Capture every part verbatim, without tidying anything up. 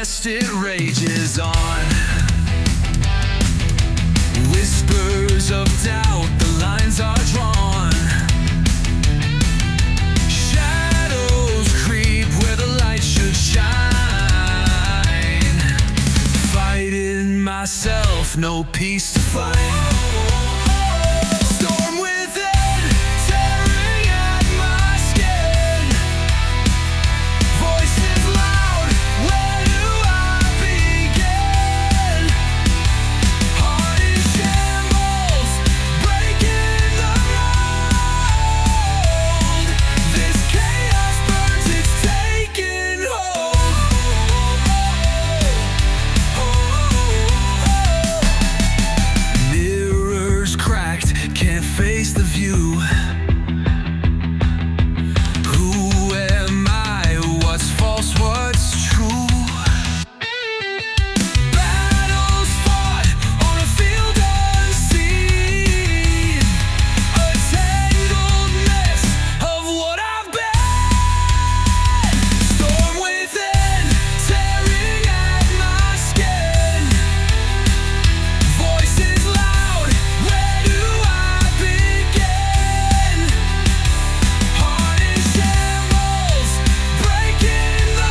chest it rages on. Whispers of doubt, the lines are drawn. Shadows creep where the light should shine. Fighting myself, no peace to find. Storm within, tearing at my skin. Voices loud, where do I begin? Heart in shambles, breaking the mold. This chaos burns, it's taking hold. Mirrors cracked, can't face the view. Who am I? What's false? What's true? Battles fought on a field unseen. A tangled mess of what I've been. Storm within, tearing at my skin. Voices loud, where do I begin? Heart in shambles, breaking the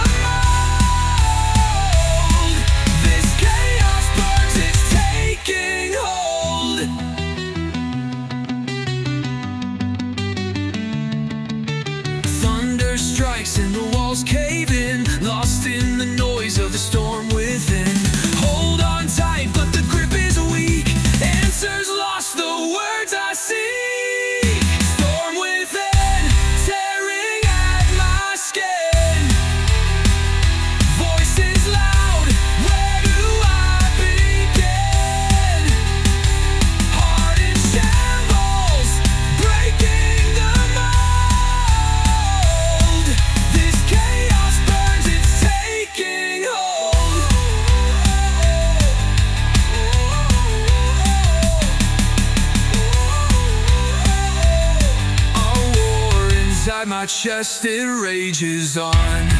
mold. This chaos burns, it's taking hold. Thunder strikes and the walls cave in, lost in the noise of the storm within. Hold on tight, but the grip is weak. Answers lost, the words I seek. Storm within, tearing at my skin. Voices loud, where do I begin? Heart in shambles, breaking the mold. This chaos burns, it's taking hold. A war inside my chest, it rages on.